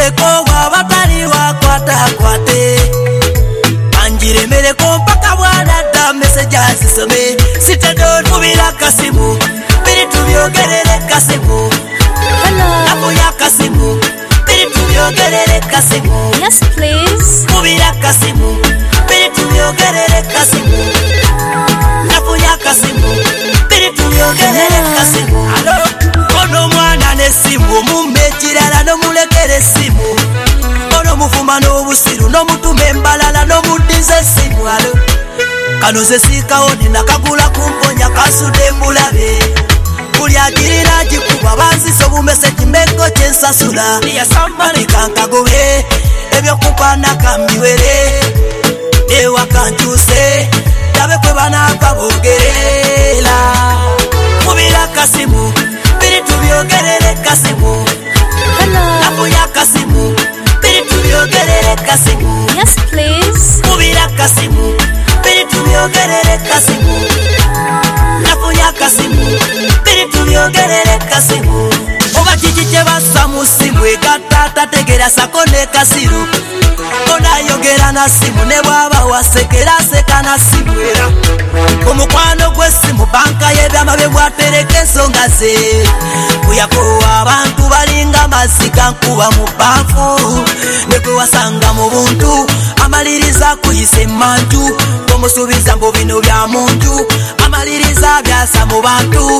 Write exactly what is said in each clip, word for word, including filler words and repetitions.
Anjiremereko wabatali wakwata kwate. Anjiremereko mpaka bwana da message asisome. Sitado tubira kasimu. Biri tubyogerere kasimu. Hello. Abuya kasimu. Biri tubyogerere kasimu. Yes, please. Tubira kasimu. Biri tubyogerere kasimu. Abuya kasimu. Biri tubyogerere kasimu. Hello. Ono mwana nesimu mumbe kirala no mulekere simu. Ono mufuma no busiru no mutume mbalala no mudize simu. Alo kano ze sikaoni nakagula kumponya kasude mbulabe. Kuli agirira jikuba banziso bumese kimengo kyensasula. Ya sambali kankagowe ebyo kupana kambiwere. Ewa kanjuse tabe kwe bana kabogerela. Mubira kasimu biri tubyogerere kasimu. Hello. Nabuya kasimu biri tubyogerere kasimu. Yes, please. Mubira kasimu biri tubyogerere kasimu. Nabuya kasimu biri tubyogerere kasimu. Oba kiki kye bassa mu simu egatta tategera sakone kasiru. Ona yogera na simu ne bwaba wasekera seka na simu era. Omukwano gw'essimu banka y'ebyama bye bwatereka ensonga ze. Kuyako abantu balinga mazika nkuba mu baafu. Ne gwe wasanga mu buntu amaliriza kuyisa emmanju. Omusuubiza mbu bino bya muntu amaliriza byasa mu bantu.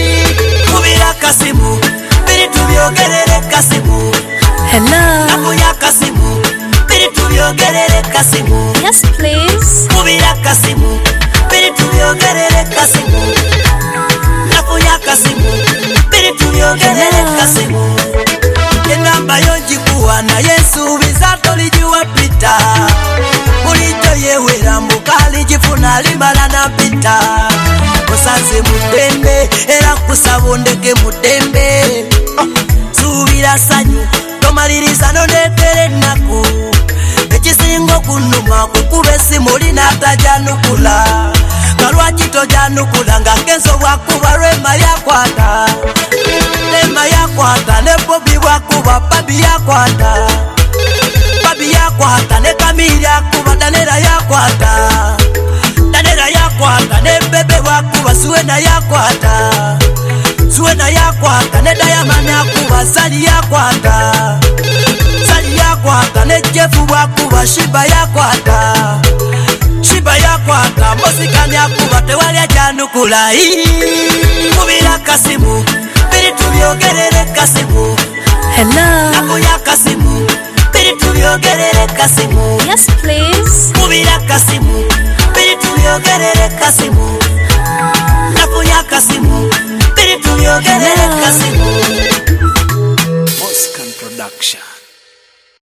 Mubira kasimu biri tubyogerere kasimu. Hello. Nabuya kasimu biri tubyogerere kasimu. Yes, please. Mubira kasimu biri tubyogerere kasimu. Nabuya kasimu biri tubyogerere kasimu. Enamba yonjikuwa na Yesu biza tolijiwa pita. Bulijjo yewera mbukali jifuna limala na pita. Kusanze mudembe era kusabondeke mudembe. Subira sanyu tomaliriza nonetere naku. Ekisingo kunuma kukuba essimu linatajanukula. Kalwaki tojanukula nga kenso bwakuba Rema yakwata. Rema yakwata ne Bobi bwakuba Pabi yakwata. Pabi yakwata ne Kamili yakuba Danera yakwata. Danera yakwata ne Bebe bwakuba Suwena yakwata. Suwena yakwata ne Diamond yakuba Sali yakwata. Sali yakwata ne Jefu bwakuba Shiba yakwata. Shiba yakwata Mosikani yakuba tewali ajanukula. Mubira kasimu biri tubyogerere kasimu. Hello. Nabuya kasimu biri tubyogerere kasimu. Yes, please. Mubira kasimu biri tubyogerere kasimu.